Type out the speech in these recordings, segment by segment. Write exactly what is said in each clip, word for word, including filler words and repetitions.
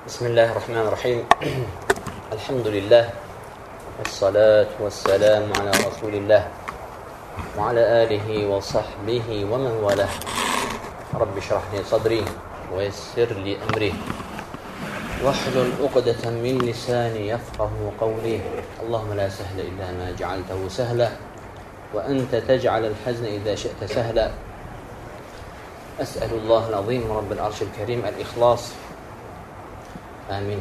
Bismillahirrahmanirrahim. Elhamdülillah. Esselatu vesselamu ala Resulillah. Ve ala alihi ve sahbihi ve men valah. Rabbi şrahli sadri ve yessirli emri. Vahlul uqdeten min lisani yefqahu qavli. Allahümme la sehle illa ma cealtehu sehla. Ve ente tec'alel hazne idâ şe'te sehla. Es'elullahal azim Rabbil arşil kerim el-ihlas. Amin.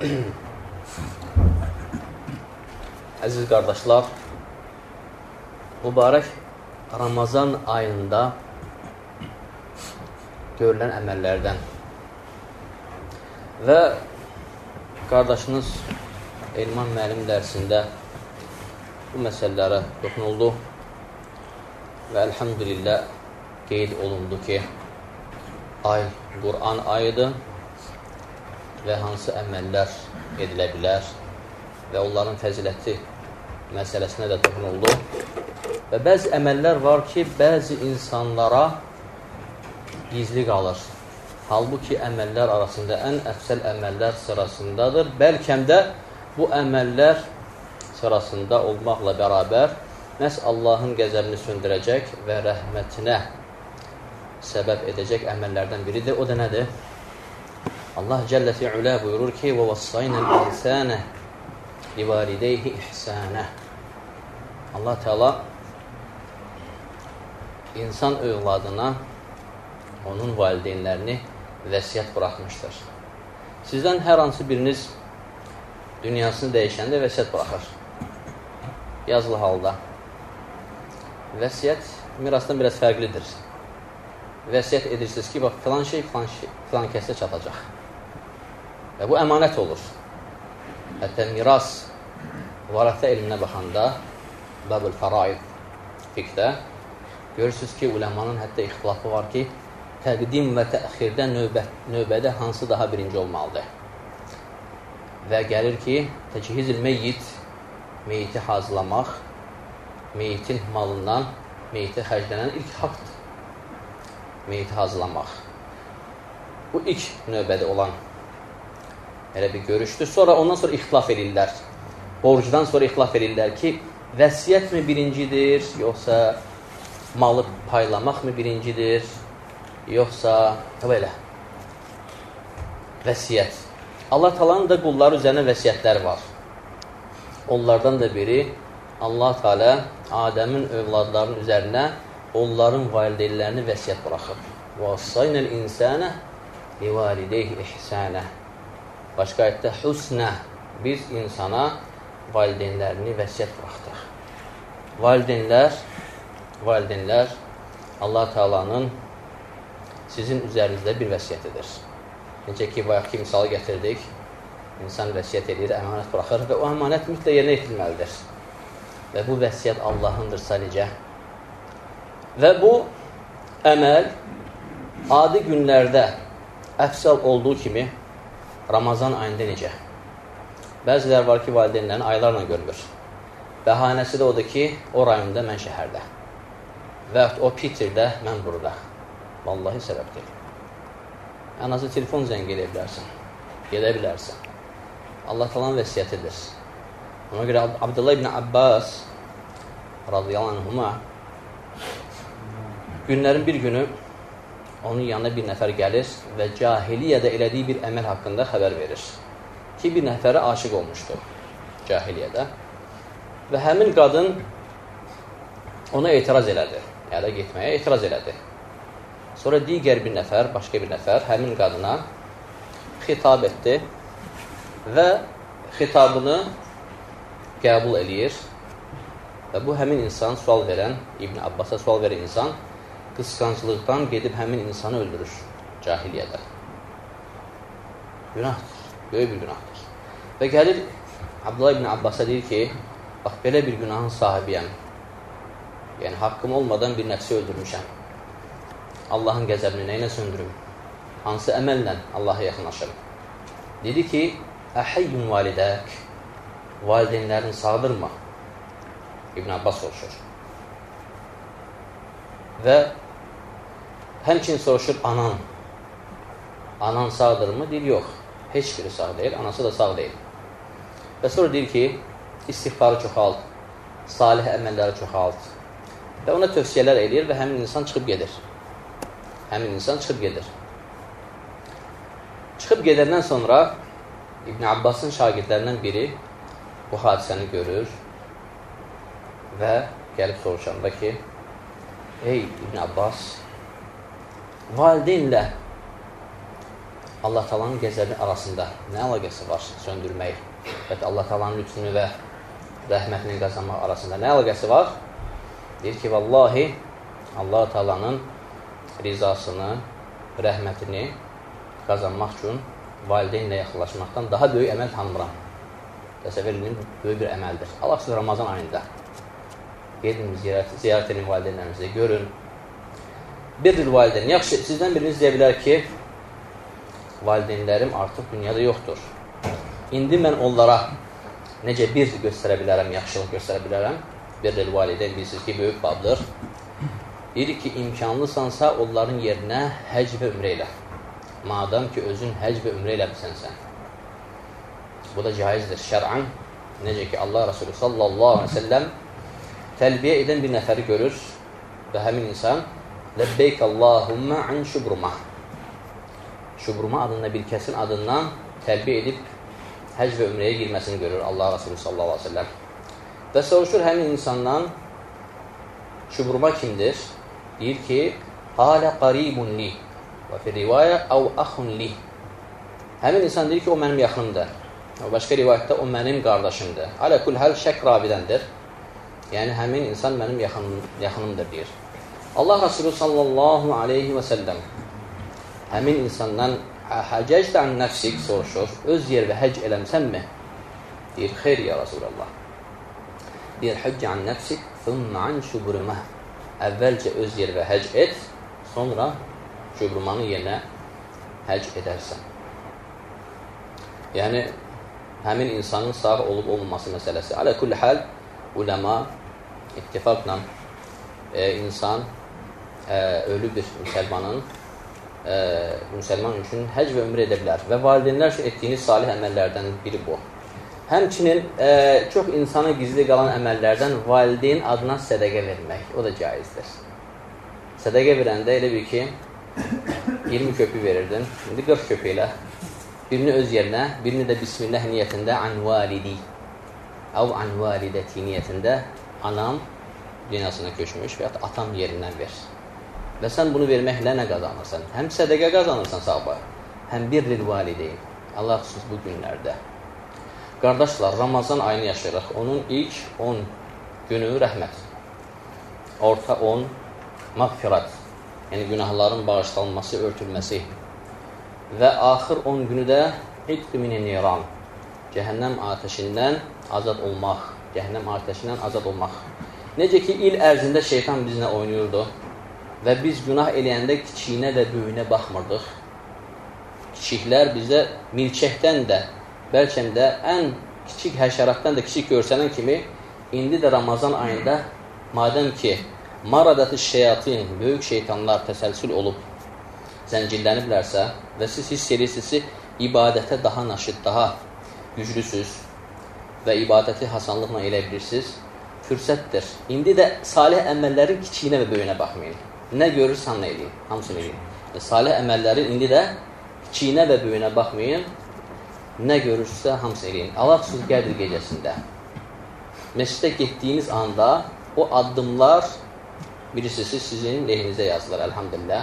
Əziz qardaşlar, mübarək Ramazan ayında görülən əməllərdən və qardaşınız Elman müəllim dərsində bu məsələlərə toxunuldu və elhamdülillah qeyd olundu ki, ay Qur'an ayıdır və hansı əməllər edilə bilər və onların fəziləti məsələsinə də toxunuldu. Və bəzi əməllər var ki, bəzi insanlara gizli qalır. Halbuki əməllər arasında ən əfsəl əməllər sırasındadır. Bəlkəm də bu əməllər sırasında olmaqla bərabər məhz Allahın qəzəbini söndürəcək və rəhmətinə səbəb edəcək əməllərdən biridir. O da nədir? Allah Cəllə fi'ulə buyurur ki, وَوَصَّيْنَا الْاِنْسَانَ لِوَالِدَيْهِ اِحْسَانَ Allah Teala insan övladına onun valideynlərini vəsiyyət buraxmışdır. Sizdən hər hansı biriniz dünyasını dəyişəndə vəsiyyət buraxır. Yazılı halda. Vəsiyyət mirasdan biraz fərqlidir. Vəsiyyət edirsiniz ki, bax, filan şey, filan, şey, filan kəsə çatacaq. Və bu əmanət olur. Hətta miras, varətə elminə baxanda, Bəbül Fəraid fiqdə, görürsünüz ki, uləmanın hətta ixtilafı var ki, təqdim və təxirdə növbə, növbədə hansı daha birinci olmalıdır. Və gəlir ki, təcihizil meyyit, meyyiti hazırlamaq, meyyitin malından meyyiti xərclənən ilk haqdır. Meyyiti hazırlamaq. Bu ilk növbədə olan elə bir görüşdür. Sonra ondan sonra ixtilaf edirlər. Borcdan sonra ixtilaf edirlər ki, vəsiyyət mi birincidir, yoxsa malı paylamaq mı birincidir, yoxsa belə. Vəsiyyət. Allah Taala'nın da qulları üzərinə vəsiyyətləri var. Onlardan da biri Allah Teala Adəmin övladlarının üzərinə onların valideynlərini vəsiyyət buraxıb. وَوَصَّيْنَا الْاِنْسَانَ لِوَالِدَيْهِ اِحْسَانَ Başqa ayətdə husnə, biz insana valideynlərini vəsiyyət buraxdıq. Valideynlər, valideynlər Allah Teala'nın sizin üzərinizdə bir vəsiyyətidir. Necə ki, bayaqki misalı gətirdik, insan vəsiyyət edir, əmanət buraxır və o əmanət mütləq yerinə yetirilməlidir. Və bu vəsiyyət Allahındır necə? Və bu əməl adi günlərdə əfsal olduğu kimi Ramazan ayında necə? Bəzilər var ki, valideynlərini aylarla görmür. Bəhanəsi də odur ki, o rayonda mən şəhərdə. Və o Peterdə, mən burada. Vallahi səbəb deyil. Ən azı telefon zəng edə bilərsən. Gedə bilərsən. Allah Taala'nın vəsiyyətidir. Ona görə Abdullah ibn Abbas radiyallahu anhuma günlərin bir günü onun yanına bir nəfər gəlir və cahiliyyədə elədiyi bir əməl haqqında xəbər verir. Ki, bir nəfərə aşiq olmuşdu cahiliyyədə. Və həmin qadın ona etiraz elədi. Yəni, getməyə etiraz elədi. Sonra digər bir nəfər, başqa bir nəfər həmin qadına xitab etdi və xitabını qəbul eləyir. Və bu həmin insan, sual verən, İbn Abbas'a sual verən insan qısqanclıqdan gedib həmin insanı öldürür cahiliyyədə. Günahdır, böyük bir günahdır. Və gəlir Abdullah ibn Abbas'a deyir ki, bax, belə bir günahın sahibiyəm. Yəni, haqqım olmadan bir nəfsi öldürmüşəm. Allahın qəzəbini nəyinə söndürüm? Hansı əməllə Allaha yaxınlaşım? Dedi ki, Əhəyyün validək, valideynlərin sağdırma. İbn Abbas soruşur. Və həmçinin soruşur, anan. Anan sağdırmı? Deyir, yox. Heç biri sağ deyil, anası da sağ deyil. Və sonra deyir ki, istiğfarı çoxalt, salih əməlləri çoxalt. Və ona tövsiyələr eləyir və həmin insan çıxıb gedir. Həmin insan çıxıb gedir. Çıxıb gedəndən sonra İbn Abbasın şagirdlərindən biri bu hadisəni görür və gəlib soruşanda ki, ey İbn Abbas, valideynlə Allah Taala'nın gəzəbi arasında nə əlaqəsi var söndürmək və Allah Taala'nın lütfünü və rəhmətini qazanmaq arasında nə əlaqəsi var? Deyir ki, vallahi Allah Taala'nın rizasını, rəhmətini qazanmaq üçün valideynlə yaxınlaşmaqdan daha böyük əməl tanımıram. Təsəvvür edin, böyük bir əməldir. Allah siz Ramazan ayında gedin, ziyarət, ziyarət edin valideynlərinizi, görün. Birdir valideyn. Yaxşı, sizdən biriniz deyə bilər ki, valideynlərim artıq dünyada yoxdur. İndi mən onlara necə bir göstərə bilərəm, yaxşılıq göstərə bilərəm. Birdir valideyn, bilirsiniz ki, böyük babdır. Deyir ki, imkanlısansa onların yerinə həc və ümrə ilə. Madam ki, özün həc və ümrə eləmisənsən. Bu da caizdir şər'an. Necə ki, Allah Resulü sallallahu aleyhi ve sellem təlbiyə edən bir nəfəri görür və həmin insan Ləbbeyk Allahumma an şubruma. Şubruma adında bir kəsin adından təlbiyə edib həc və ümrəyə girməsini görür Allah Resulü sallallahu aleyhi ve sellem. Və soruşur həmin insandan şubruma kimdir? Deyir ki, halə qaribun li və fi rivayə əv axun li. Həmin insan deyir ki, o mənim yaxınımdır. O başqa rivayətdə o mənim qardaşımdır. Alə kul həl şək rabidəndir. Yəni, həmin insan mənim yaxınım, yaxınımdır, deyir. Allah Resulü sallallahu aleyhi və səlləm həmin insandan həcəcdə ən nəfsik soruşur, öz yer və həc eləmsənmi? Deyir, xeyr ya Resulallah. Deyir, həccə ən nəfsik, thumma an şubrumə. Əvvəlcə öz yer və həc et, sonra şubrumanın yerinə həc edərsən. Yəni, həmin insanın sağ olub olmaması məsələsi. Alə kulli həl, uləma ittifaqla e, insan e, ölü bir müsəlmanın e, müsəlman üçün həc və ömrə edə bilər. Və valideynlər üçün etdiyiniz salih əməllərdən biri bu. Həmçinin e, çox insana gizli qalan əməllərdən valideyn adına sədəqə vermək, o da caizdir. Sədəqə verəndə elə bir ki, iyirmi köpü verirdin, indi qırx köpü ilə. Birini öz yerinə, birini də Bismillah niyyətində an validi, əv an validəti niyyətində anam dünyasına köçmüş və ya atam yerindən ver. Və sən bunu verməklə nə qazanırsan? Həm sədəqə qazanırsan sahaba, həm birril valideyn. Allah xüsus bu günlərdə. Qardaşlar, Ramazan ayını yaşayırıq. Onun ilk on günü rəhmət. Orta on mağfirat. Yəni günahların bağışlanması, örtülməsi. Və axır on günü də itqminin niran. Cəhənnəm ateşindən azad olmaq. Cəhənnəm ateşindən azad olmaq. Necə ki, il ərzində şeytan bizlə oynayırdı və biz günah eləyəndə kiçiyinə və böyünə baxmırdıq. Kiçiklər bizə milçəkdən də, bəlkə də ən kiçik həşəratdan da kiçik görsənən kimi, indi də Ramazan ayında, madəm ki, maradatı şeyatin, böyük şeytanlar təsəlsül olub, zəncirləniblərsə və siz hiss edirsiniz ki, ibadətə daha naşid, daha güclüsüz və ibadəti hasanlıqla elə bilirsiniz, fürsətdir. İndi də salih əməllərin kiçiyinə və böyünə baxmayın. Nə görürsən, nə eləyin, hamısını eləyin. Salih əməllərin indi də kiçiyinə və böyünə baxmayın, nə görürsə, hamısını eləyin. Allah xüsus Qədir gecəsində məscidə getdiyiniz anda o addımlar birisi sizin lehinizə yazılır, əlhamdülillah.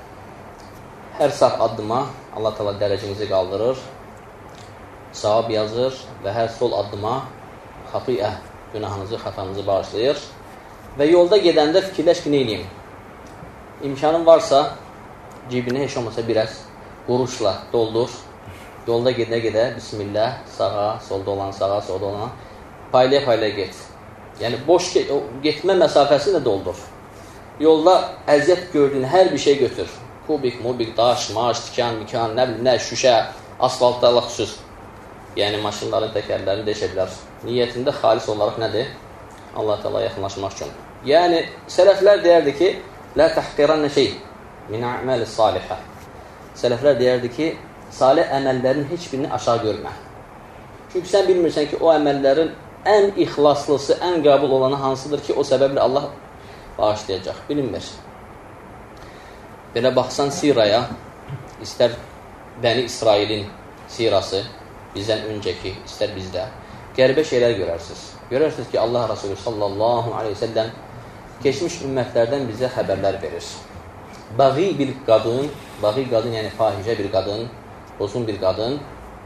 Hər sağ addıma Allah Teala dərəcənizi qaldırır, savab yazır və hər sol addıma xatiə, günahınızı, xatanızı bağışlayır. Və yolda gedəndə fikirləş ki, nə eləyim? İmkanın varsa, cibinə heç olmasa biraz quruşla doldur. Yolda gedə-gedə, bismillah, sağa, solda olan, sağa, solda olan, paylaya-paylaya get. Yəni, boş getmə məsafəsini də doldur. Yolda əziyyət gördüyün hər bir şey götür. Kubik, mubik, daş, maş, tikan, mikan, nə bilim, nə, şüşə, asfaltda Allah xüsus. Yəni, maşınların təkərlərini deşə bilər. Niyyətində xalis olaraq nədir? Allah Teala yaxınlaşmaq üçün. Yəni, sələflər deyərdi ki, lə təhqiranə şey, min əməli salihə. Sələflər deyərdi ki, salih əməllərin heç birini aşağı görmə. Çünki sən bilmirsən ki, o əməllərin ən ixlaslısı, ən qəbul olanı hansıdır ki, o səbəblə Allah bağışlayacaq. Bilinmir. Belə baxsan siraya, istər Bəni İsrailin sirası, bizdən öncəki, istər bizdə, qəribə şeylər görərsiniz. Görərsiniz ki, Allah Resulü sallallahu aleyhi ve sellem keçmiş ümmətlərdən bizə xəbərlər verir. Bağı bir qadın, bağı qadın yəni fahişə bir qadın, uzun bir qadın,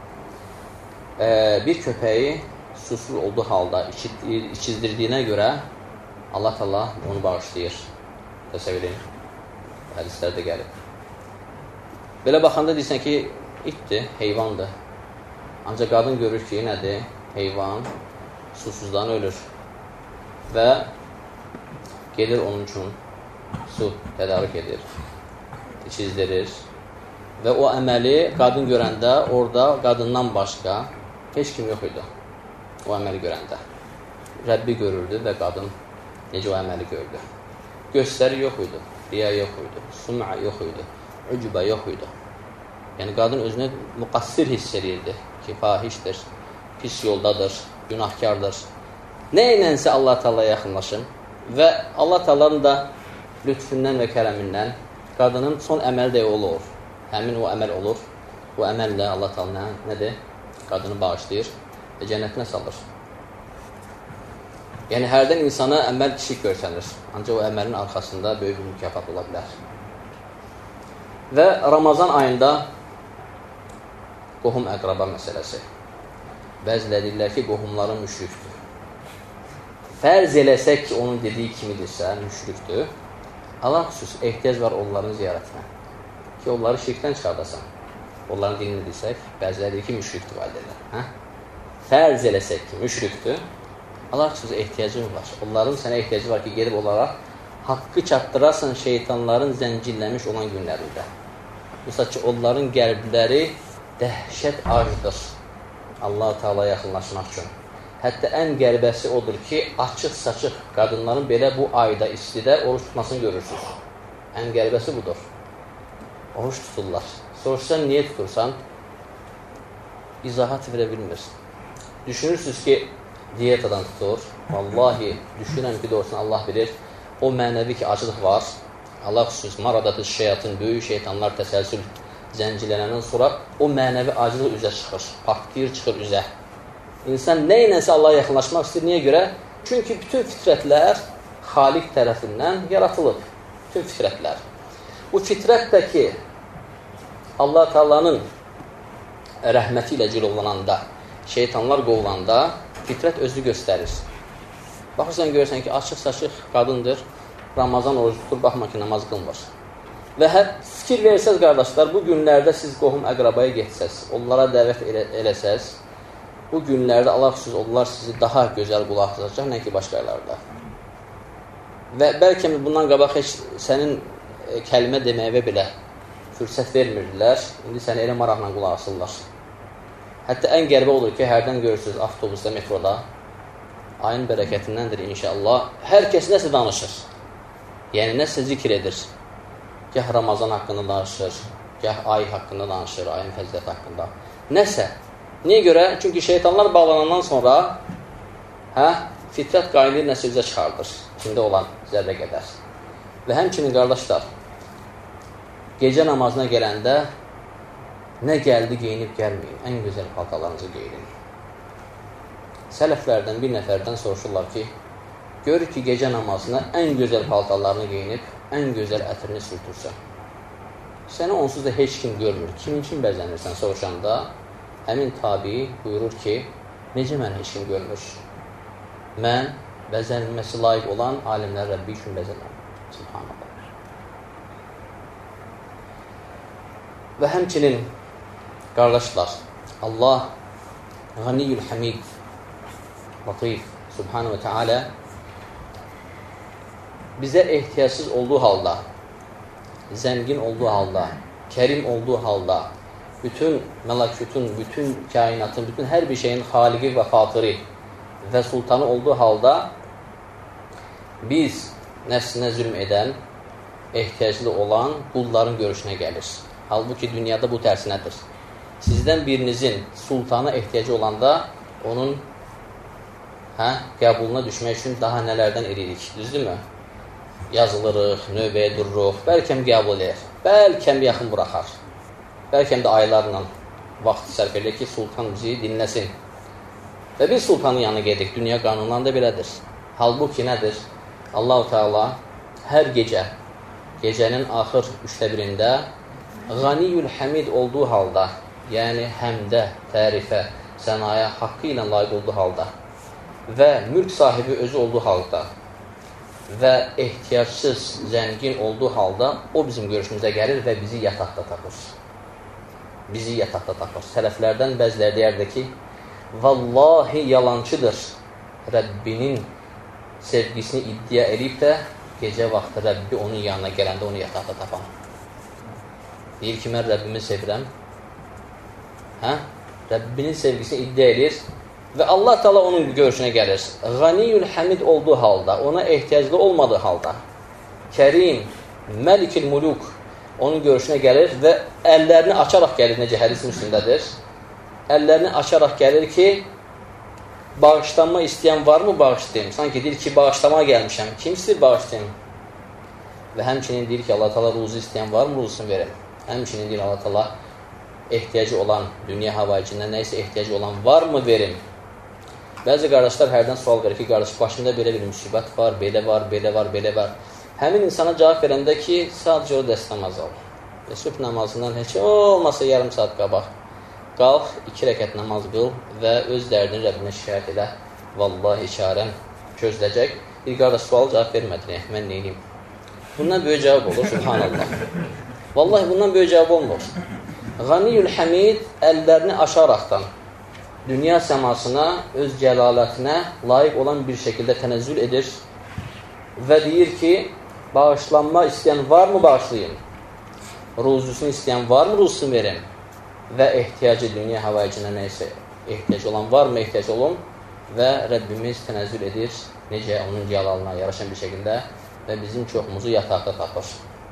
bir köpəyi susuz olduğu halda içizdirdiyinə görə Allah Allah onu bağışlayır. Təsəvvür edin. Hədislərdə gəlib. Belə baxanda deyirsən ki, itdir, heyvandır. Ancaq qadın görür ki, nədir? Heyvan susuzdan ölür. Və gedir onun üçün su tədarük edir, içizdirir. Və o əməli qadın görəndə orada qadından başqa heç kim yox idi. O əməli görəndə. Rəbbi görürdü və qadın necə o əməli gördü. Göstəri yox idi, riya yox idi, sum'a yox idi, ucba yox idi. Yəni qadın özünü müqassir hiss edirdi ki, fahişdir, pis yoldadır, günahkardır. Nə ilənsə Allah Teala'ya yaxınlaşın və Allah Teala'nın da lütfündən və kərəmindən qadının son əməli də olur. Həmin o əməl olur. O əməllə Allah Teala nədir? Qadını bağışlayır və cənnətinə salır. Yəni, hərdən insana əməl kiçik görsənir. Ancaq o əməlin arxasında böyük bir mükafat ola bilər. Və Ramazan ayında qohum əqraba məsələsi. Bəzilə deyirlər ki, qohumların müşrikdir. Fərz eləsək ki, onun dediyi kimidirsə, müşrikdir. Allah xüsus ehtiyac var onların ziyarətinə. Ki, onları şirkdən çıxardasan. Onların dinini desək, bəziləri deyir ki, müşrikdir valideynlər. Hə? Fərz eləsək ki, müşrikdir. Allah xüsus ehtiyacı var. Onların sənə ehtiyacı var ki, gedib olaraq haqqı çatdırasan şeytanların zəncirləmiş olan günlərində. Məsələn ki, onların qəlbləri dəhşət acıdır Allah-u Teala'ya yaxınlaşmaq üçün. Hətta ən qəribəsi odur ki, açıq-saçıq qadınların belə bu ayda istidə oruç tutmasını görürsünüz. Ən qəribəsi budur. Oruç tuturlar. Soruşsan, niyə tutursan? İzahat verə bilmirsin. Düşünürsünüz ki, diyetadan tutur. Vallahi, düşünürəm ki, doğrusun Allah bilir. O mənəvi ki, acılıq var. Allah xüsus, maradatı şeyatın, böyük şeytanlar təsəlsül zəncilənəndən sonra o mənəvi acılıq üzə çıxır. Partlayır, çıxır üzə. İnsan nə ilənsə Allah'a yaxınlaşmaq istəyir. Niyə görə? Çünki bütün fitrətlər Xaliq tərəfindən yaratılıb. Bütün fitrətlər. Bu fitrətdəki Allah Teala'nın rəhməti ilə cilovlananda, şeytanlar qovulanda fitrət özü göstərir. Baxırsan, görürsən ki, açıq-saçıq qadındır, Ramazan orucu tutur, baxma ki, namaz qılmır. Və hər fikir verirsəz, qardaşlar, bu günlərdə siz qohum əqrabaya getsəz, onlara dəvət elə, eləsəz, bu günlərdə Allah xüsus onlar sizi daha gözəl qulaq asacaq, nə ki, başqa yerlərdə. Və bəlkə bundan qabaq heç sənin e, kəlmə deməyivə belə fürsət vermirdilər, indi səni elə maraqla qulaq asırlar. Hətta ən qəribə olur ki, hərdən görürsünüz avtobusda, metroda, ayın bərəkətindəndir inşallah, hər kəs nəsə danışır. Yəni, nəsə zikr edir. Gəh Ramazan haqqında danışır, gəh ay haqqında danışır, ayın fəziləti haqqında. Nəsə. Niyə görə? Çünki şeytanlar bağlanandan sonra hə, fitrət qaynayır, nəsə üzə çıxardır. İçində olan zərrə qədər. Və həmçinin qardaşlar, gecə namazına gələndə nə gəldi geyinib gəlməyin, ən gözəl paltalarınızı geyinin. Sələflərdən bir nəfərdən soruşurlar ki, görür ki, gecə namazına ən gözəl paltalarını geyinib, ən gözəl ətrini sürtürsən. Səni onsuz da heç kim görmür. Kimin kim bəzənirsən soruşanda, həmin tabi buyurur ki, necə mən heç kim görmür? Mən bəzənilməsi layiq olan alimlər Rəbbi üçün bəzənəm. Subhanallah. Və həmçinin, qardaşlar, Allah Ğaniyyül Hamid, Latif, Subhanahu və Teala bizə ehtiyacsız olduğu halda, zəngin olduğu halda, kərim olduğu halda, bütün məlakütün, bütün kainatın, bütün hər bir şeyin xaliqi və xatiri və sultanı olduğu halda biz nəfsinə zülm edən, ehtiyaclı olan qulların görüşünə gəlir. Halbuki dünyada bu tərsinədir. sizdən birinizin sultana ehtiyacı olanda onun hə, qəbuluna düşmək üçün daha nələrdən edirik, düzdürmü? Yazılırıq, növbəyə dururuq, bəlkəm qəbul edir, bəlkəm yaxın buraxar, bəlkəm də aylarla vaxt sərf edir ki, sultan bizi dinləsin. Və biz sultanın yanına gedik, dünya qanunlarında belədir. Halbuki nədir? Allah-u Teala hər gecə, gecənin axır üçdə birində Ğaniyül Həmid olduğu halda, yəni həmdə, tərifə, sənaya, haqqı ilə layiq olduğu halda və mülk sahibi özü olduğu halda və ehtiyacsız, zəngin olduğu halda o bizim görüşümüzə gəlir və bizi yataqda tapır. Bizi yataqda tapır. Sələflərdən bəziləri deyərdi ki, vallahi yalancıdır Rəbbinin sevgisini iddia edib də gecə vaxtı Rəbbi onun yanına gələndə onu yataqda tapan. Deyir ki, mən Rəbbimi sevirəm. Hə? Rəbbinin sevgisini iddia edir və Allah Teala onun görüşünə gəlir. Ğaniyül Həmid olduğu halda, ona ehtiyaclı olmadığı halda, Kərim, Məlikül Muluk onun görüşünə gəlir və əllərini açaraq gəlir, necə hədisin üstündədir. Əllərini açaraq gəlir ki, bağışlanma istəyən varmı bağışlayayım? Sanki deyir ki, bağışlama gəlmişəm. Kim istəyir bağışlayayım? Və həmçinin deyir ki, Allah Teala ruzu istəyən varmı ruzusunu verin? Həmçinin deyir Allah Teala ehtiyacı olan, dünya havaicindən nəysə ehtiyacı olan varmı verin? Bəzi qardaşlar hərdən sual verir ki, qardaş, başında belə bir müsibət var, belə var, belə var, belə var. Həmin insana cavab verəndə ki, sadəcə o dəst namazı al. Və sübh namazından heç olmasa yarım saat qabaq. Qalx, iki rəkət namaz qıl və öz dərdini Rəbbinə şikayət elə. Vallahi çarən gözləyəcək. Bir qardaş sual cavab vermədi, mən neyim? Bundan böyük cavab olur, subhanallah. Vallahi bundan böyük cavab olmur. Ğaniyül Həmid əllərini aşaraqdan dünya səmasına, öz cəlalətinə layiq olan bir şəkildə tənəzzül edir və deyir ki, bağışlanma istəyən varmı bağışlayın? Ruzusunu istəyən varmı ruzusunu verin? Və ehtiyacı dünya havaicində neysə ehtiyacı olan varmı ehtiyacı olun? Və Rəbbimiz tənəzzül edir, necə onun cəlalına yaraşan bir şəkildə və bizim çoxumuzu yataqda tapır.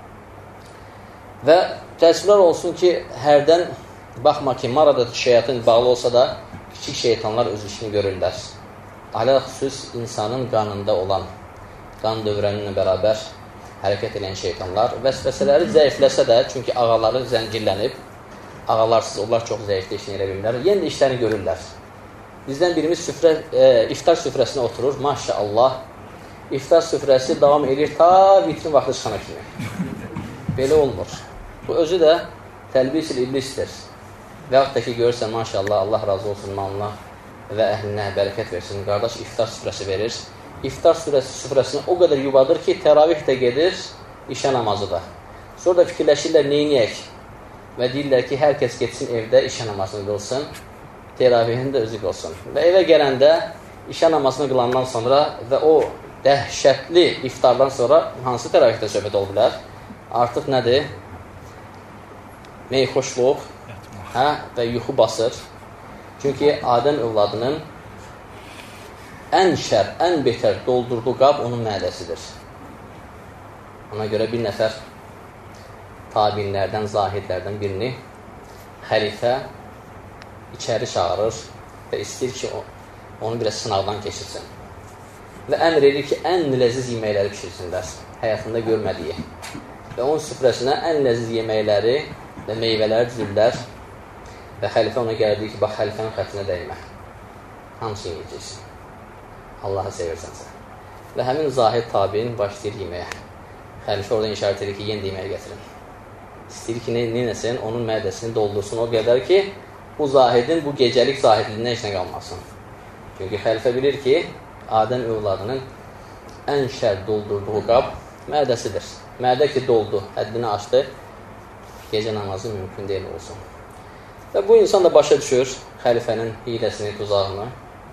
Və təəssüflər olsun ki, hərdən baxma ki, marada şeyatın bağlı olsa da kiçik şeytanlar öz işini görürlər. Alə xüsus insanın qanında olan, qan dövrəninlə bərabər hərəkət edən şeytanlar vəsvəsələri zəifləsə də, çünki ağaları zəncirlənib, ağalarsız onlar çox zəifdə işini elə bilmirlər, yenə də işlərini görürlər. Bizdən birimiz süfrə, e, iftar süfrəsinə oturur, maşallah, iftar süfrəsi davam edir ta vitrin vaxtı çıxana kimi. Belə olmur. Bu özü də təlbisil iblisdir. Və yaxud da ki, görürsən, maşallah, Allah razı olsun malına və əhlinə bərəkət versin. Qardaş iftar süfrəsi verir. İftar süfrəsini o qədər yubadır ki, təravih də gedir, işə namazı da. Sonra da fikirləşirlər, neyniyək? Və deyirlər ki, hər kəs getsin evdə işə namazını qılsın, təravihini də özü qılsın. Və evə gələndə işə namazını qılandan sonra və o dəhşətli iftardan sonra hansı təravihdə söhbət oldu bilər? Artıq nədir? Meyxoşluq, hə, və yuxu basır. Çünki Adəm övladının ən şər, ən betər doldurduğu qab onun mədəsidir. Ona görə bir nəfər tabinlərdən, zahidlərdən birini xəlifə içəri çağırır və istəyir ki, onu biraz sınavdan keçirsin. Və əmr edir ki, ən ləziz yeməkləri pişirsinlər, həyatında görmədiyi. Və onun süfrəsinə ən ləziz yeməkləri və meyvələri düzürlər və xəlifə ona gəldir ki, bax, xəlifənin xətrinə dəymə. Hamısını yiyəcəksin. Allahı sevirsənsə. Və həmin zahid tabiin başlayır yeməyə. Xəlifə oradan işarət edir ki, yenə yeməyə gətirin. İstəyir ki, neynəsin, onun mədəsini doldursun o qədər ki, bu zahidin, bu gecəlik zahidliyindən işinə qalmasın. Çünki xəlifə bilir ki, Adəm övladının ən şər doldurduğu qab mədəsidir. Mədə ki, doldu, həddini açdı, gecə namazı mümkün deyil olsun. Və bu insan da başa düşür xəlifənin hiləsini, tuzağını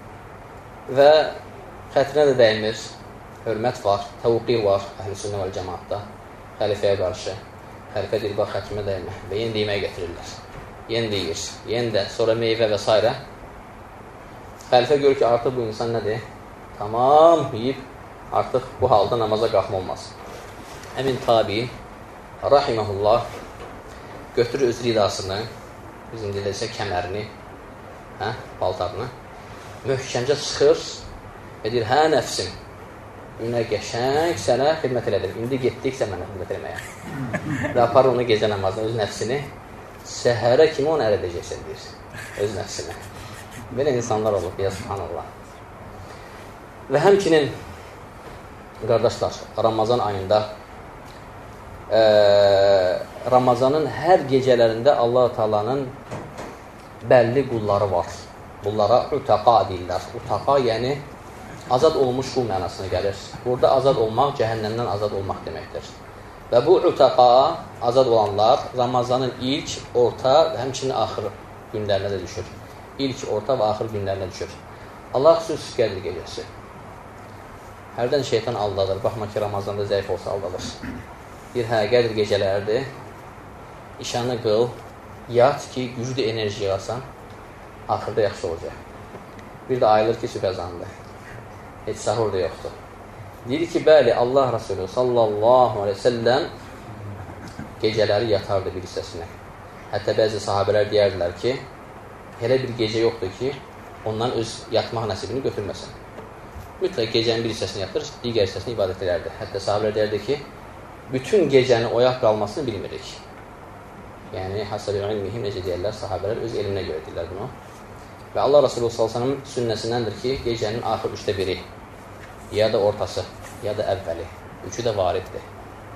və xətrinə də dəymir, hörmət var, təvqir var əhl-i-sünnə vəl cəmaatda xəlifəyə qarşı. Xəlifə deyir, bax, xətrimə dəymə və yenə də yemək gətirirlər. Yenə deyir, yenə də sonra meyvə və s. Xəlifə görür ki, artıq bu insan nədir? Tamam yiyib, artıq bu halda namaza qalxma olmaz. Əmin tabi, rahiməhullah, götürür öz ridasını bizim dildə isə kəmərini, hə, paltarını möhkəmcə sıxır və deyir, hə nəfsim, günə qəşəng sənə xidmət elədim, indi getdiksə mənə xidmət eləməyə. Və apar onu gecə namazına, öz nəfsini, səhərə kimi onu əl edəcəksən, deyir, öz nəfsinə. Belə insanlar olub, ya subhanallah. Və həmçinin, qardaşlar, Ramazan ayında, e, Ramazanın hər gecələrində Allah-u Teala'nın bəlli qulları var. Bunlara utaqa deyirlər. Utaqa, yəni azad olmuş qul mənasına gəlir. Burada azad olmaq, cəhənnəmdən azad olmaq deməkdir. Və bu utaqa, azad olanlar Ramazanın ilk, orta və həmçinin axır günlərinə də düşür. İlk, orta və axır günlərinə düşür. Allah xüsus Qədir gecəsi. Hərdən şeytan aldadır. Baxma ki, Ramazanda zəif olsa aldadır. Bir hə, Qədir gecələrdir. İşanı qıl, yat ki, güclü enerji yığasan, axırda yaxşı olacaq. Bir də ayılır ki, sübhəzandır. Heç sahur da yoxdur. Deyir ki, bəli, Allah Rasulü sallallahu aleyhi ve selləm gecələri yatardı bir hissəsinə. Hətta bəzi sahabələr deyərdilər ki, elə bir gecə yoxdur ki, ondan öz yatmaq nəsibini götürməsin. Mütləq gecənin bir hissəsini yatır, digər hissəsini ibadət edərdi. Hətta sahabələr deyərdi ki, bütün gecəni oyaq qalmasını bilmirik. Yəni, hasəbi ilmihim, necə deyərlər, sahabələr öz elminə görə deyirlər bunu. Və Allah Rasulü sallallahu aleyhi ve sellem sünnəsindəndir ki, gecənin axır üçdə biri, ya da ortası, ya da əvvəli, üçü də variddir.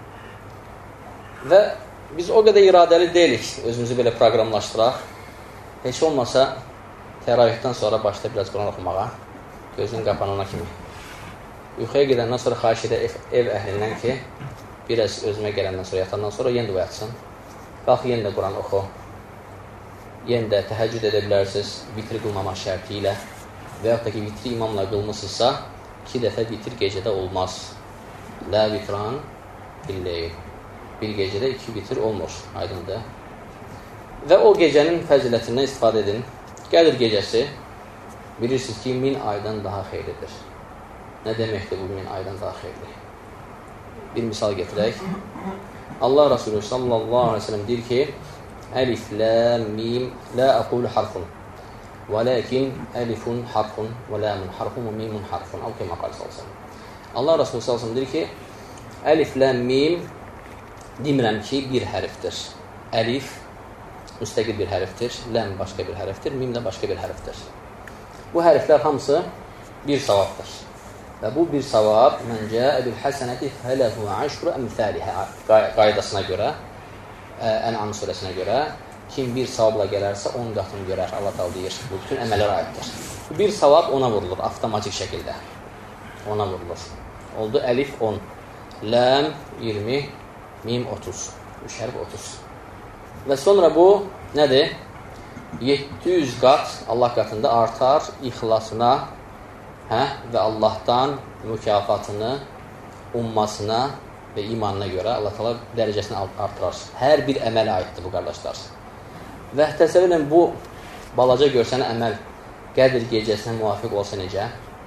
Və biz o qədər iradəli deyilik, özümüzü belə proqramlaşdıraq. Heç olmasa, təravihdən sonra başda biraz Quran oxumağa, gözün qapanana kimi. Yuxuya gedəndən sonra xahiş edə ev, ev əhlindən ki, biraz özümə gələndən sonra, yatandan sonra yenə də oyatsın. Qalx, yenə də Quran oxu. Yenə də təhəccüd edə bilərsiniz vitri qılmamaq şərti ilə və yaxud da ki, vitri imamla qılmışsınızsa, iki dəfə vitir gecədə olmaz. Lə vitran billeyl. Bir gecədə iki vitir olmur, aydındır. Və o gecənin fəzilətindən istifadə edin. Qədir gecəsi, bilirsiniz ki, min aydan daha xeylidir. Nə deməkdir bu min aydan daha xeyli? Bir misal getirək. Allah Rasulü sallallahu aleyhi ve sellem deyir ki, Əlif, lə, mim, lə əqulu harfun, və ləkin əlifun harfun, və ləmun harfun, və mimun harfun. Al kəmə qal salsın. Allah Rasulü sallallahu aleyhi ve sellem deyir ki, Əlif, lə, mim demirəm ki, bir hərfdir. Əlif müstəqil bir hərfdir, ləm başqa bir hərfdir, mim də başqa bir hərfdir. Bu hərflər hamısı bir savabdır. Və bu bir savab, mən cəə bil həsənəti fələhu əşru əmthəlihə qaydasına görə, Ən'am surəsinə görə, kim bir savabla gələrsə, on qatını görər, Allah təala deyir. Bu bütün əməllərə aiddir. Bir savab ona vurulur, avtomatik şəkildə. Ona vurulur. Oldu əlif on, ləm iyirmi, mim otuz. Üç hərf otuz. Və sonra bu nədir? yeddi yüz qat Allah qatında artar ixlasına, hə, və Allahdan mükafatını ummasına və imanına görə Allah təala dərəcəsini artırar. Hər bir əmələ aiddir bu, qardaşlar. Və təsəvvürən bu balaca görsənə əməl Qədir gecəsinə müvafiq olsa necə?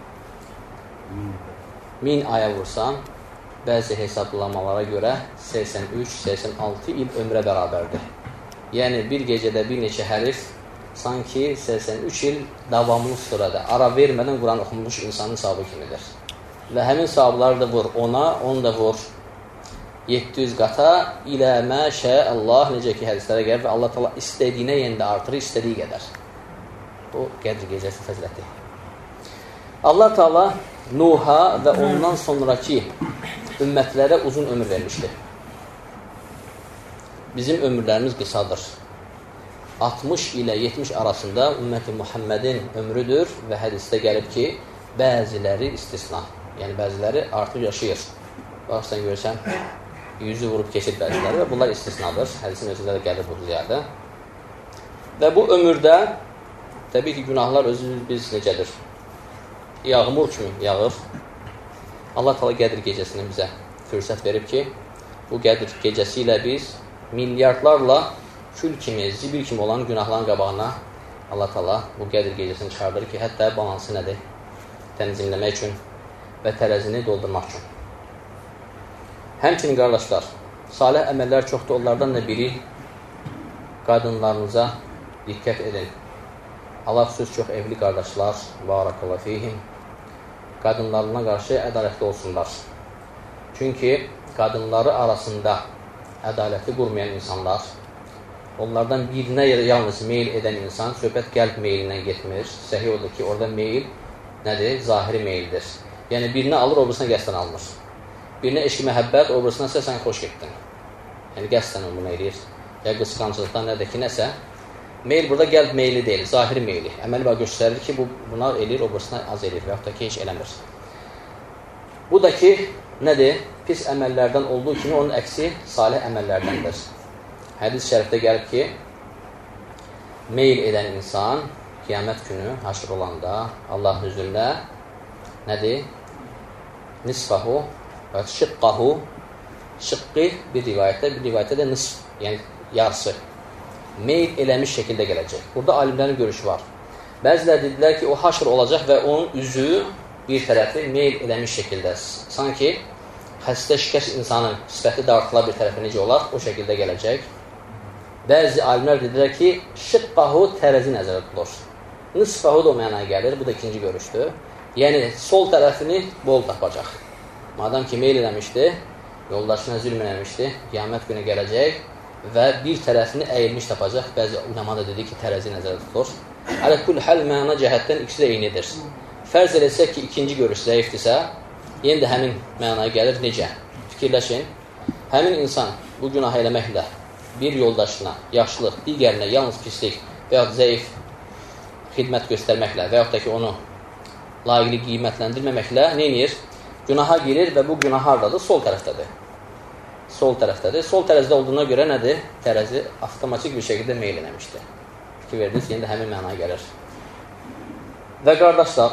Min aya vursan, bəzi hesablamalara görə səksən üç səksən altı il ömrə bərabərdir. Yəni, bir gecədə bir neçə hərif sanki səksən üç il davamlı sırada, ara vermədən Quran oxunmuş insanın savabı kimidir. Və həmin savabları da vur ona, onu da vur yeddi yüz qata ilə mə şə Allah, necə ki hədislərə gəlir və Allah təala istədiyinə yenə də artırır, istədiyi qədər. Bu, Qədr gecəsi fəziləti. Allah təala Nuha və ondan sonraki ümmətlərə uzun ömür vermişdir. Bizim ömürlərimiz qısadır. altmış ilə yetmiş arasında ümmət-i Muhammedin ömrüdür və hədisdə gəlib ki, bəziləri istisna. Yəni, bəziləri artıq yaşayır. Baxsan görsən, yüzü vurub keçir bəziləri və bunlar istisnadır. Hədisin özündə də gəlir bu ziyadə. Və bu ömürdə, təbii ki, günahlar özümüz biz necədir? Yağmur kimi yağır. Allah təala Qədir gecəsini bizə fürsət verib ki, bu Qədir gecəsi ilə biz milyardlarla kül kimi, zibil kimi olan günahların qabağına Allah təala bu Qədir gecəsini çıxardır ki, hətta balansı nədir? Tənzimləmək üçün və tərəzini doldurmaq üçün. Həmçinin, qardaşlar, salih əməllər çoxdur. Onlardan da biri qadınlarınıza diqqət edin. Allah xüsus çox evli qardaşlar, barakallahu fihim, qadınlarına qarşı ədalətli olsunlar. Çünki qadınları arasında ədaləti qurmayan insanlar, onlardan birinə yalnız meyil edən insan, söhbət qəlb meyilindən getmir. Səhih odur ki, orada meyil nədir? Zahiri meyildir. Yəni, birinə alır, obrusuna qəsdən alınır. Birinə eşki məhəbbət, obrusuna isə sən xoş getdin. Yəni, qəsdən onu bunu eləyir. Ya qısqancılıqdan nədir ki, nəsə. Meyil burada qəlb meyili deyil, zahiri meyili. Əməli var göstərir ki, bu buna eləyir, obrusuna az eləyir və yaxud da ki, heç eləmir. Bu da ki, nədir? Pis əməllərdən olduğu kimi onun əksi salih əməllərdəndir. Hədis şərifdə gəlib ki, meyil edən insan qiyamət günü haşr olanda Allah hüzründə nədir? Nisfahu və şıqqahu, şıqqı bir rivayətdə, bir rivayətdə də nisf, yəni yarısı meyil eləmiş şəkildə gələcək. Burada alimlərin görüşü var. Bəzilər dedilər ki, o haşr olacaq və onun üzü bir tərəfi meyil eləmiş şəkildə. Sanki xəstə şikəst insanın sifəti dartıla bir tərəfi necə olar? O şəkildə gələcək. Bəzi alimlər dedilər ki, şıqqahu tərəzi nəzərə tutulur. Nisfahu da o mənaya gəlir. Bu da ikinci görüşdür. Yəni, sol tərəfini bol tapacaq. Madam ki, meyil eləmişdi, yoldaşına zülm eləmişdi, qiyamət günü gələcək və bir tərəfini əyilmiş tapacaq. Bəzi ulema da dedi ki, tərəzi nəzərə tutulur. Ələkkül həl məna cəhətdən ikisi də eynidir. Fərz eləsək ki, ikinci görüş zəifdirsə, yenə də həmin mənaya gəlir. Necə? Fikirləşin. Həmin insan bu günah eləməklə bir yoldaşına, yaşlıq, digərinə yalnız pislik və yaxud zəif xidmət göstərməklə və yaxud da ki, onu layiqli qiymətləndirməməklə nə edir? Günaha girir və bu günah hardadır? Sol tərəfdədir. Sol tərəfdədir. Sol tərəzdə olduğuna görə nədir? Tərəzi avtomatik bir şəkildə meyil eləmişdir. Fikir verdiniz, yenə də həmin mənaya gəlir. Və qardaşlar,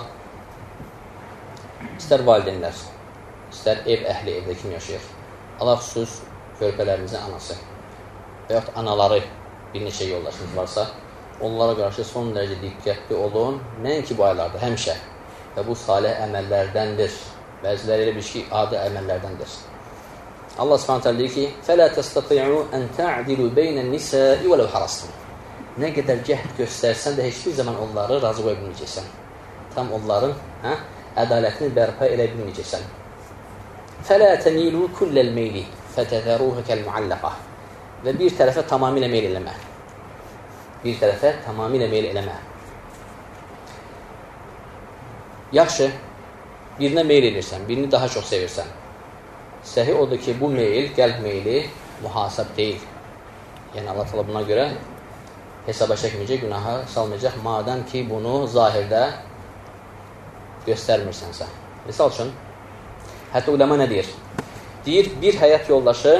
istər valideynlər, istər ev əhli, evdə kim yaşayır? Allah xüsus körpələrimizin anası və yaxud anaları, bir neçə yoldaşınız varsa, onlara qarşı son dərəcə diqqətli olun, nəinki bu aylarda, həmişə. Və bu salih əməllərdəndir. Bəziləri elə bir ki, adi əməllərdəndir. Allah subhanət hələ deyir ki, فَلَا تَسْتَطِعُوا أَنْ تَعْدِلُوا بَيْنَ النِّسَاءِ وَلَوْ حَرَصْتُمْ. Nə qədər cəhd göstərsən də heç bir zaman onları razı qoya bilməyəcəksən. Tam onların hə, ədalətini bərpa elə bilməyəcəksən. فَلَا تَمِيلُوا كُلَّ الْمَيْلِ فَتَذَرُوهَ كَالْمُعَلَّقَةِ. Və bir tərəfə tamamilə meyl eləmə. Bir tərəfə tamamilə meyl eləmə. Yaxşı, birinə meyl edirsən, birini daha çox sevirsən. Səhih odur ki, bu meyl, qəlb meyli mühasab deyil. Yəni, Allah təala buna görə hesaba çəkməyəcək, günaha salmayacaq, madəm ki, bunu zahirdə göstərmirsənsə. Misal üçün, hətta ulema nə deyir? Deyir, bir həyat yoldaşı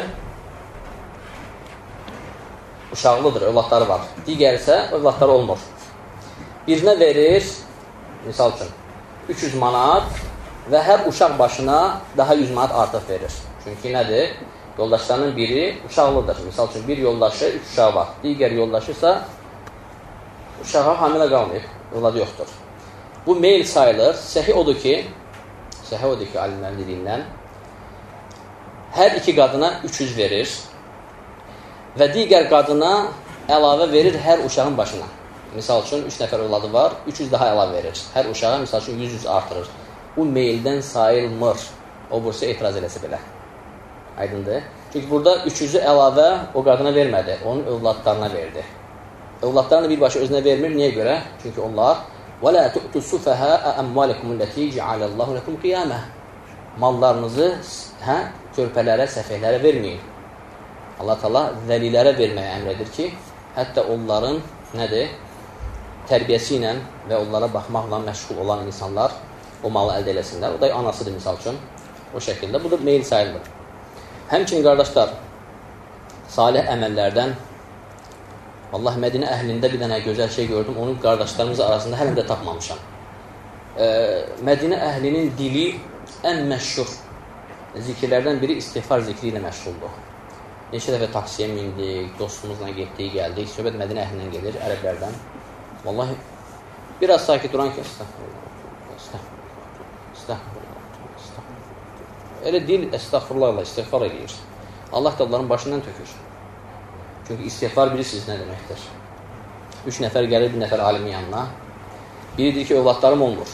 uşaqlıdır, övladları var. Digəri isə övladları olmur. Birinə verir, misal üçün, üç yüz manat və hər uşaq başına daha yüz manat artıq verir. Çünki nədir? Yoldaşlarının biri uşaqlıdır. Misal üçün, bir yoldaşı, üç uşağı var. Digər yoldaşı isə uşağa hamilə qalmayıb, övladı yoxdur. Bu meyl sayılır. Səhih odur ki, səhih odur ki, alimlərin dediyindən, hər iki qadına üç yüz verir və digər qadına əlavə verir hər uşağın başına. Misal üçün, üç nəfər övladı var, üç yüz daha əlavə verir. Hər uşağa, misal üçün, yüz yüz artırır. Bu meyldən sayılmır. O, bursa etiraz eləsə belə. Aydındır. Çünki burada üç yüzü əlavə o qadına vermədi, onun övladlarına verdi. Övladlarını birbaşa özünə vermir. Niyə görə? Çünki onlar وَلَا تُؤْتُ السُّفَهَاءَ أَمْوَالِكُمُ الَّتِي جَعَلَ اللّٰهُ لَكُمْ قِيَامَهُ. Mallarınızı hə, körpələrə, səfehlərə verməyin. Allah təala vəlilərə verməyə əmr edir ki, hətta onların nədir? Tərbiyəsi ilə və onlara baxmaqla məşğul olan insanlar o malı əldə eləsinlər. O da anasıdır, misal üçün. O şəkildə. Bu da meyl sayılır. Həmçinin, qardaşlar, salih əməllərdən Allah, Mədinə əhlində bir dənə gözəl şey gördüm. Onun qardaşlarımız arasında hələ də tapmamışam. E, Mədinə əhlinin dili ən məşhur zikirlərdən biri istiğfar zikri ilə məşğuldur. Neçə dəfə taksiyə mindik, dostumuzla getdik, gəldik. Söhbət Mədinə əhlindən gedir, ərəblərdən. Vallahi, biraz sakit duran ki, əstəğfurullah, əstəğfurullah, əstəğfurullah. Elə dil əstəğfurullah, istiğfar edir. Allah da onların başından tökür. Çünki istiğfar bilirsiniz nə deməkdir. Üç nəfər gəlir bir nəfər alimin yanına. Biri deyir ki, övladlarım olmur.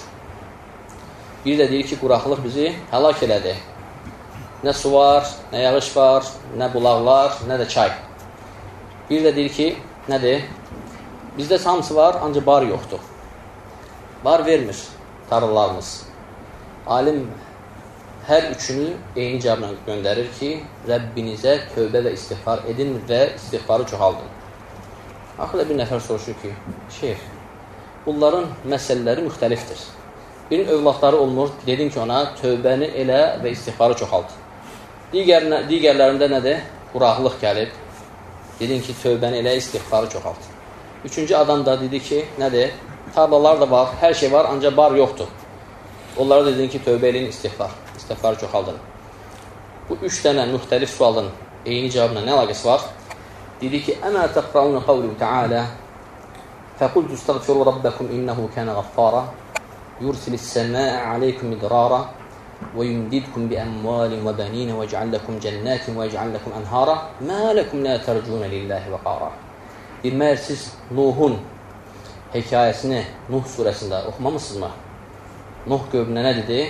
Biri də deyir ki, quraqlıq bizi həlak elədi. Nə su var, nə yağış var, nə bulaqlar, nə də çay. Biri də deyir ki, nədir? Bizdə hamısı var, ancaq bar yoxdur. Bar vermir tarlalarımız. Alim hər üçünü eyni cavabla göndərir ki, Rəbbinizə tövbə və istiğfar edin və istiğfarı çoxaldın. Axırda bir nəfər soruşur ki, şeyh, bunların məsələləri müxtəlifdir. Birinin övladları olmur, dedim ki ona, tövbəni elə və istiğfarı çoxald. Digər, digərlərində nədir? Quraqlıq gəlib. Dedim ki, tövbəni elə, istiğfarı çoxald. Üçüncü adam da dedi ki, nədir? Tarlalar da var, hər şey var, ancaq bar yoxdur. Onlara dedim ki, tövbə eləyin, istiğfar. İstiğfarı çoxaldın. Bu üç dənə müxtəlif sualın eyni cavabla nə əlaqəsi var? Dedi ki, əmə təqra'un qavluhu ta'ala fəqultu istəğfiru rabbəkum innəhu kənə qaffara yursilis səməə aleykum idrara və yumdidkum bi əmvalin və bəninə və yəc'alləkum cənnətin və yəc'alləkum ənhara mə ləkum lə tərcunə lillahi və qara. Bir məyər siz Nuhun hekayəsini Nuh surəsində oxumamısınız mı? Nuh qövmünə nə dedi?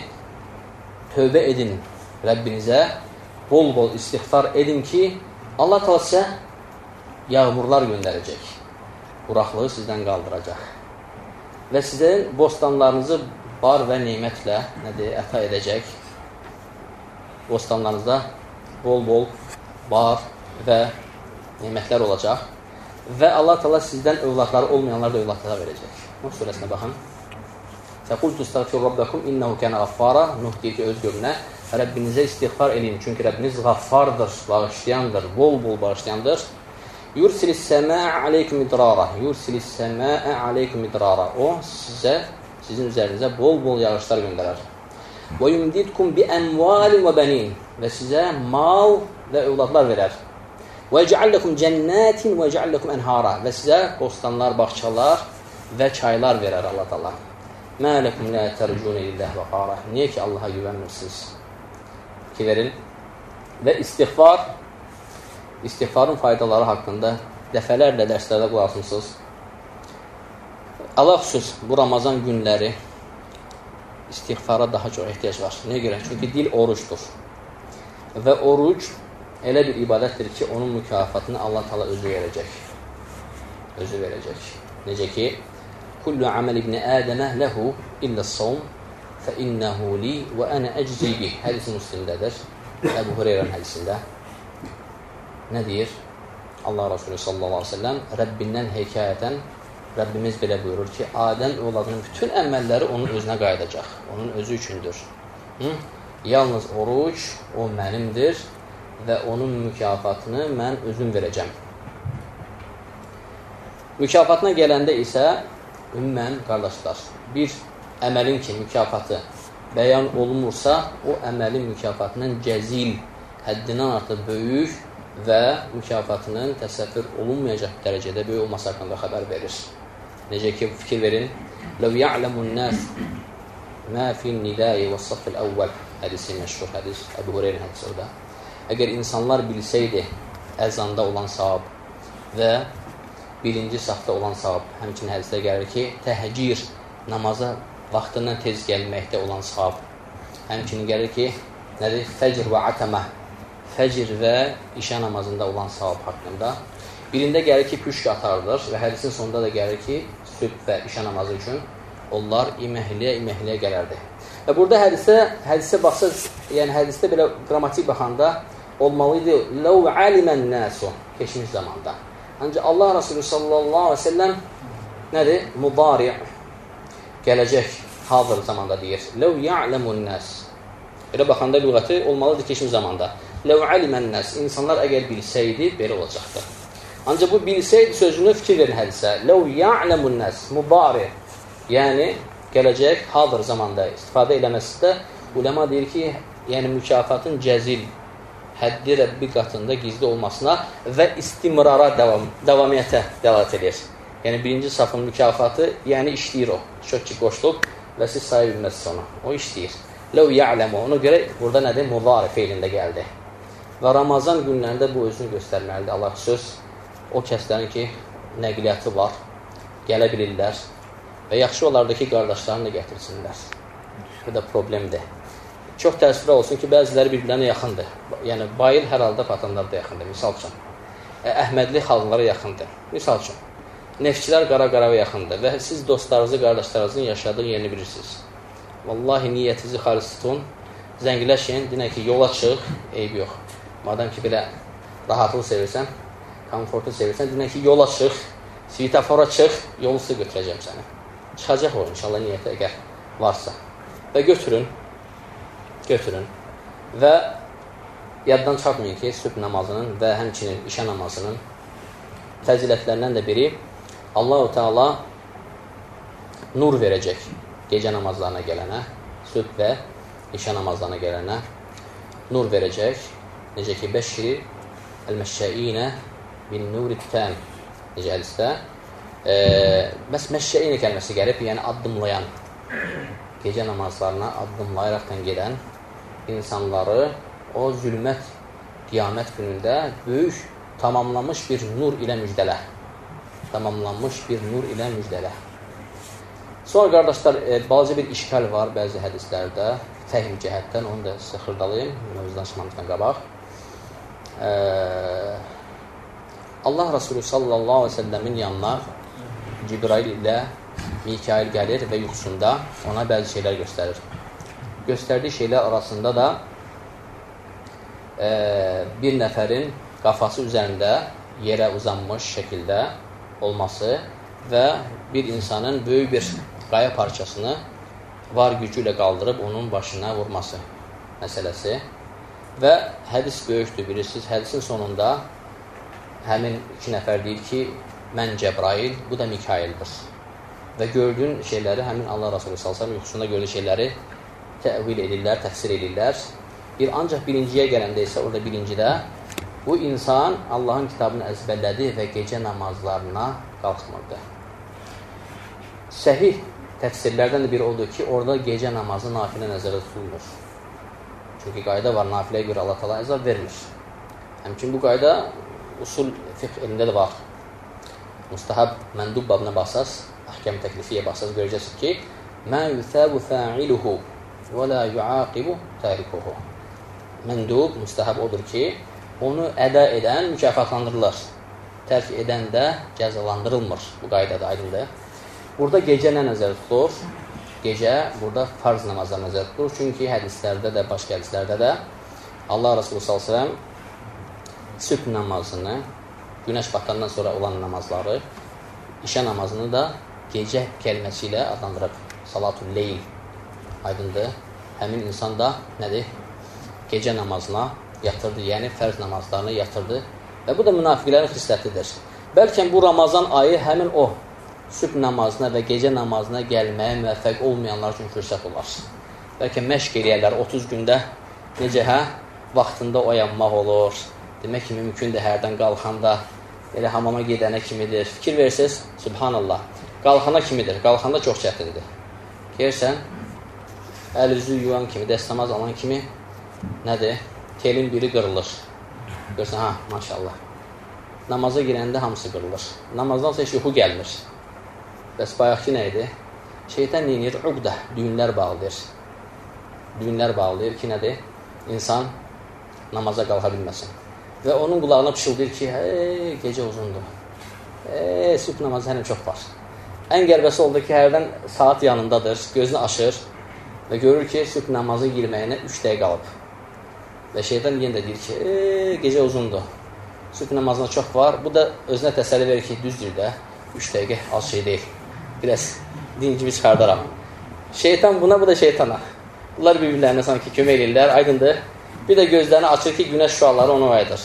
Tövbə edin Rəbbinizə, bol-bol istiğfar edin ki, Allah təala sizə yağmurlar göndərəcək. Quraqlığı sizdən qaldıracaq. Və sizin bostanlarınızı bar və nemətlə nədir, əta edəcək. Bostanlarınızda bol-bol bar və nemətlər olacaq. Və Allah təala sizdən övladları olmayanlar da övladlara verəcək. Nuh surəsinə baxın. Fəqultu istəğfiru rabbəkum innəhu kənə qaffara. Nuh deyir ki, öz qövmünə, Rəbbinizə istiğfar edin. Çünki Rəbbiniz qaffardır, bağışlayandır, bol-bol bağışlayandır. Yursilis səməə aleykum idrara. Yursilis səməə aleykum idrara. O sizə, sizin üzərinizə bol-bol yağışlar göndərər. Və yumdidkum bi əmvalin və bənin. Və sizə mal və övladlar verər. Və yəc'alləkum cənnətin və yəc'alləkum ənhara. Və sizə bostanlar, bağçalar və çaylar verər Allah təala. Mə ləkum lə tərcunə lilləhi və qara. Niyə ki, Allaha güvənmirsiniz? Ki verin. Və istiğfar, istiğfarın faydaları haqqında dəfələrlə dərslərdə qulaqsınız. Allah xüsus, bu Ramazan günləri istiğfara daha çox ehtiyac var. Niyə görə? Çünki dil oruçdur. Və oruc elə bir ibadətdir ki, onun mükafatını Allah təala özü verəcək. Özü verəcək. Necə ki, kullu aməl ibn Ədəmə ləhu illəs-savm fə innəhu li və ənə əczi bih. Hədisi Müslimdədir. Əbu Hüreyrənin hədisində. Nə deyir? Allah Rasulü sallallahu aleyhi ve sellem Rəbbindən hekayətən Rəbbimiz belə buyurur ki, Adəm övladının bütün əməlləri onun özünə qayıdacaq. Onun özü üçündür. Hı? Yalnız oruç o mənimdir və onun mükafatını mən özüm verəcəm. Mükafatına gələndə isə ümmən, qardaşlar, bir əməlin ki, mükafatı bəyan olunursa, o əməlin mükafatının cəzil, həddindən artıq böyük və mükafatının təsəvvür olunmayacaq dərəcədə böyük olması haqqında xəbər verir. Necə ki, fikir verin. Ləv ya'ləmun nəs mə fin nidai və saffil əvvəl. Hədisi məşhur hədis, Əbu Hüreyrənin hədisi orada. Əgər insanlar bilsəydi əzanda olan savab və birinci safda olan savab, həmçinin hədisdə gəlir ki, təhcir, namaza vaxtından tez gəlməkdə olan savab. Həmçinin gəlir ki, nədir? Fəcr və atəmə, fəcr və işə namazında olan savab haqqında. Birində gəlir ki, püşk atardır və hədisin sonunda da gəlir ki, sübh və işə namazı üçün onlar iməhliyə-iməhliyə gələrdi. Və burada hədisə, hədisə baxsaq, yəni hədisdə belə qrammatik baxanda olmalıydı, ləv alimən nəsu, keçmiş zamanda. Ancaq Allah Rasulü sallallahu aleyhi ve sellem nədir? Mudari, gələcək, hazır zamanda deyir. Ləv ya'ləmun nəs. Elə baxanda lüğəti olmalıdır keçmiş zamanda. Ləv alimən nəs. İnsanlar əgər bilsəydi, belə olacaqdı. Ancaq bu bilsəydi sözünü fikir verin hədisə. Ləv ya'ləmun nəs. Mudari. Yəni, gələcək, hazır zamanda istifadə eləməsində uləma deyir ki, yəni mükafatın cəzil, həddi Rəbbi qatında gizli olmasına və istimrara, davam, davamiyyətə dəlalət edir. Yəni, birinci safın mükafatı, yəni işləyir o. Çox ki, qoşulub və siz sayı bilməzsiniz onu. O işləyir. Ləv ya'ləmu. Ona görə burada nədir? Mudari feilində gəldi. Və Ramazan günlərində bu özünü göstərməlidir. Allah söz, o kəslərin ki, nəqliyyatı var, gələ bilirlər və yaxşı olardı ki, qardaşlarını da gətirsinlər. Bu da problemdir. Çox təəssüflər olsun ki, bəziləri bir-birlərinə yaxındır. Yəni, Bayıl hər halda Patanlar da yaxındır, misal üçün. Əhmədli xalqlara yaxındır, misal üçün. Neftçilər Qara-Qarava yaxındır və siz dostlarınızı, qardaşlarınızın yaşadığı yerini bilirsiniz. Vallahi niyyətinizi xalis tutun, zəngiləşin, dinək ki, yola çıx, eyb yox. Madəm ki, belə rahatlıq sevirsən, komfortu sevirsən, dinək ki, yola çıx, svitafora çıx, yolu size götürəcəm səni. Çıxacaq o, inşallah niyyəti əgər varsa. Və götürün, götürün və yaddan çıxartmayın ki, sübh namazının və həmçinin işə namazının fəzilətlərindən də biri Allah-u Teala nur verəcək gecə namazlarına gələnə, sübh və işə namazlarına gələnə nur verəcək. Necə ki, bəşşiri əl-məşşəinə bin nurittən necə hədisdə e, bəs məşşəinə kəlməsi gəlib, yəni addımlayan, gecə namazlarına addımlayaraqdan gedən insanları o zülmət qiyamət günündə böyük tamamlanmış bir nur ilə müjdələ. Tamamlanmış bir nur ilə müjdələ. Sonra qardaşlar, e, balaca bir işgal var bəzi hədislərdə, təhlil cəhətdən, onu da sizə xırdalayım, mövzudan çıxmamızdan qabaq. E, Allah Resulü sallallahu aleyhi ve sellemin yanına Cibrail ilə Mikail gəlir və yuxusunda ona bəzi şeylər göstərir. Göstərdiyi şeylər arasında da e, bir nəfərin qafası üzərində yerə uzanmış şəkildə olması və bir insanın böyük bir qaya parçasını var gücü ilə qaldırıb onun başına vurması məsələsi. Və hədis böyükdür, bilirsiniz. Hədisin sonunda həmin iki nəfər deyir ki, mən Cəbrail, bu da Mikaildir. Və gördüyün şeyləri həmin Allah Resulü sallallahu əleyhi və səlləm yuxusunda gördüyü şeyləri təvil edirlər, təfsir edirlər. Bir ancaq birinciyə gələndə isə orada birincidə bu insan Allahın kitabını əzbərlədi və gecə namazlarına qalxmırdı. Səhih təfsirlərdən də biri odur ki, orada gecə namazı nafilə nəzərə tutulmur. Çünki qayda var, nafiləyə görə Allah təala əzab vermir. Həmçin bu qayda usul fiqh elmində də var. Mustahab məndub babına baxsaz, əhkəm təklifiyə baxsaz görəcəksiniz ki, mə yuthabu fa'iluhu və la yuaqibu tarikuhu. Məndub, mustahab odur ki, onu əda edən mükafatlandırılır. Tərk edən də cəzalandırılmır. Bu qaydada aydındır. Burada gecə nə nəzərdə tutulur? Gecə burada farz namazlar nəzərdə tutulur. Çünki hədislərdə də, başqa hədislərdə də Allah Resulü sallallahu əleyhi və səlləm sübh namazını, günəş batandan sonra olan namazları, işə namazını da gecə kəlməsi ilə adlandırıb. Salatul leyl. Aydındır. Həmin insan da nədir? Gecə namazına yatırdı, yəni fərz namazlarını yatırdı və bu da münafiqlərin xislətidir. Bəlkə bu Ramazan ayı həmin o sübh namazına və gecə namazına gəlməyə müvəffəq olmayanlar üçün fürsət olar. Bəlkə məşq eləyərlər otuz gündə necə hə? Vaxtında oyanmaq olur. Demək ki, mümkündür hərdən qalxanda, elə hamama gedənə kimidir. Fikir versiniz, subhanallah, qalxana kimidir, qalxanda çox çətindir. Gersən, əl üzü yuvan kimi, dəstəmaz alan kimi nədir? Telin biri qırılır. Görsən, ha, maşallah. Namaza girəndə hamısı qırılır. Namazdan sonra heç yuxu gəlmir. Bəs bayaqki nə idi? Şeytan neyinir? Uqdə, düyünlər bağlayır. Düyünlər bağlayır ki, nədir? İnsan namaza qalxa bilməsin. Və onun qulağına pışıldayır ki, hey, gecə uzundur. Hey, sübh namazı hələ çox var. Ən qərbəsi oldu ki, hərdən saat yanındadır, gözünü açır və görür ki, sübh namazı girməyinə üç dəqiqə qalıb. Və şeytan yenə də deyir ki, e, gecə uzundur, sübh namazına çox var. Bu da özünə təsəlli verir ki, düzdür də, üç dəqiqə az şey deyil. Biraz din kimi çıxardaram. Şeytan buna, bu da şeytana. Bunlar bir-birlərinə sanki kömək edirlər, aydındır. Bir də gözlərini açır ki, günəş şüaları onu aydır.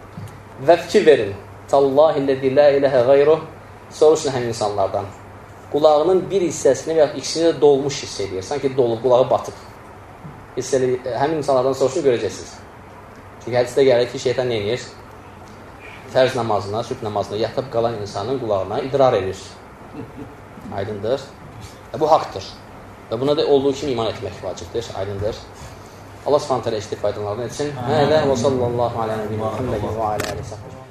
Və fikir verin. Tallahilləzi la iləhə qayruh. Soruşun həm insanlardan. Qulağının bir hissəsini və ikisini də dolmuş hiss edir. Sanki dolub, qulağı batıb. Hissəli, həmin insanlardan soruşun, görəcəksiniz. Çünki hədisdə gəlir ki, şeytan nə edir? Fərz namazına, sübh namazına yatıb qalan insanın qulağına idrar edir. Aydındır. Və bu haqdır. Və buna da olduğu kimi iman etmək vacibdir. Aydındır. Allah subhanahu teala eşitib faydalarını etsin. Hələ və sallallahu aleyhi və səlləm və alə aleyhi və səlləm.